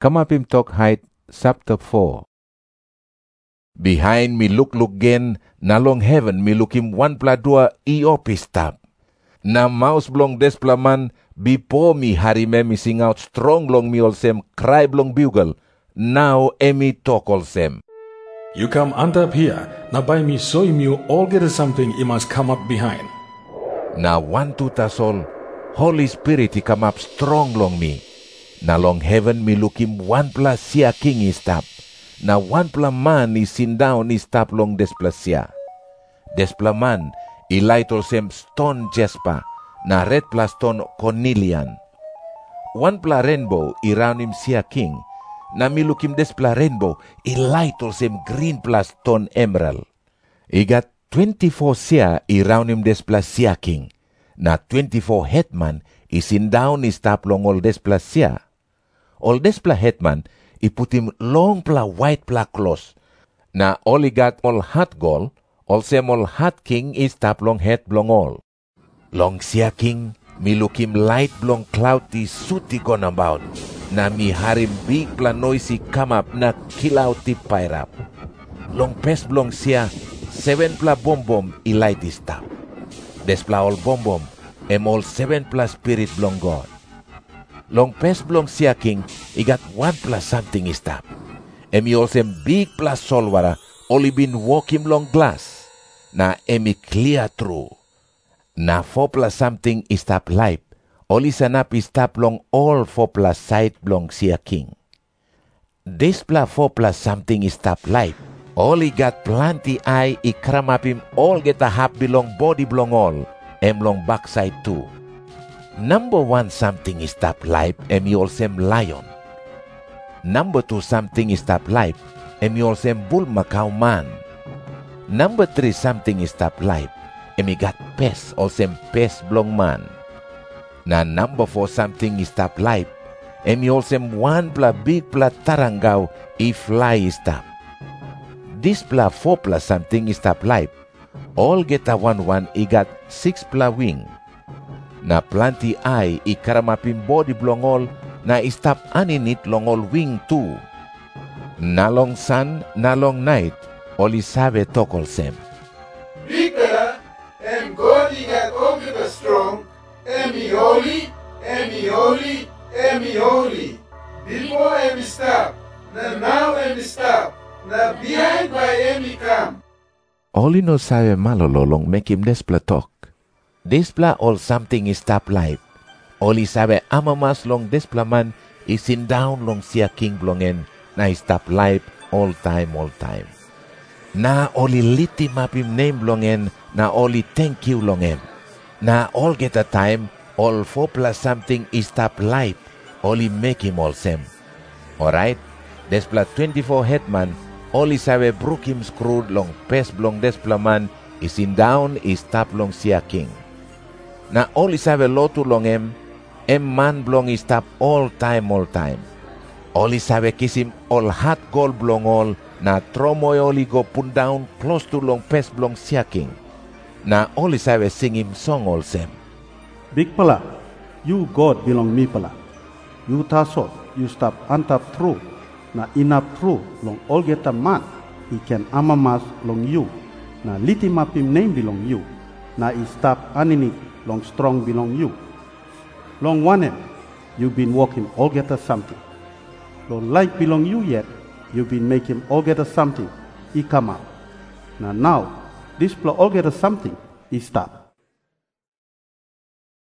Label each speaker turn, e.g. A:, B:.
A: Kamapim Tok Height, chapter 4. Behind me look gen, na long heaven me look him one pladua iopistap. Na mouse blong desplaman, before me harime me sing out strong long me olsem, cry blong bugle. Now emi talk olsem.
B: You come up here, now by me show him you all get something he must come up behind.
A: Na one tutasol, Holy Spirit he come up strong long me. Na long heaven me look him one plus sia king is tap. Na one plus man is sin down is tap long desplasia. Despla man he light olsem stone jasper. Na red plus stone cornelian. One plus rainbow he round him sia king. Na me look him despla rainbow he light olsem green plus stone emerald. He got 24 sia he round him despla sia king. Na 24 hetman he sin down is tap long all despla sia. All despla hetman, he put him long pla white pla clothes. Na all he got all hat gold, all same all hat king is tap long head blong all. Long sia king, me look him light blong cloudy suti gone about. Na me harim big pla noisy come up na kill out the pirap. Long pes blong sia, 7 pla bom he light is tap. Despla all bom em all 7 pla spirit blong God. Long pes blong sia king, he got 1 plus something is tap. Emi also big plus solwara, only been walk him long glass. Na emi clear through. Na 4 plus something is tap life, only sanap is tap long all 4 plus side blong sia king. This plus 4 plus something is tap life, all he got plenty eye, he cram up him all get a half belong body blong all, em long backside too. Number 1 something is tap life, emi olsem lion. Number 2 something is tap life, emi olsem bull macau man. Number 3 something is tap life, emi got pes olsem pes blong man. Na number 4 something is tap life, emi olsem 1 pla big pla tarangau I fly is tap. This pla 4 plus something is tap life, all get a 1 he got 6 pla wing. Na plenty eye I karamapin body blong all, na istap aninit long all wing too. Na long sun, na long night, all isabe tokol sem.
C: Bigger and God he got over the strong, emi holy, emi holy, emi holy. Before emi stop, na now emi stop, na behind by emi come.
A: All no sabe malolo long make him despla talk. Despla all something is tap life. All is sabe amamas long despla man is in down long sia king blongen na is tap life all time. Na only liti map him name blongen na only thank you longem. Na all get a time all 4 plus something is tap life. Only make him all same. Alright, despla 24 hetman all is sabe brook him screwed long pes blong despla man is in down is tap long sia king. Na all is have a lotu long em man blong is tap all time. All is have a kiss him all hot gold blong all, na tromoy only go put down close to long pes blong sia king. Na all is have a sing him song all sem.
D: Big pala, you God belong me pala. You tasot, you stop antap true, na inap true long all get a man, he can amamas long you, na litimapim name belong you, na is stop aninit long strong belong you. Long one you been walking all get us something. Long life belong you yet, you been making all get us something. He come out. Now this all get us something. He stop.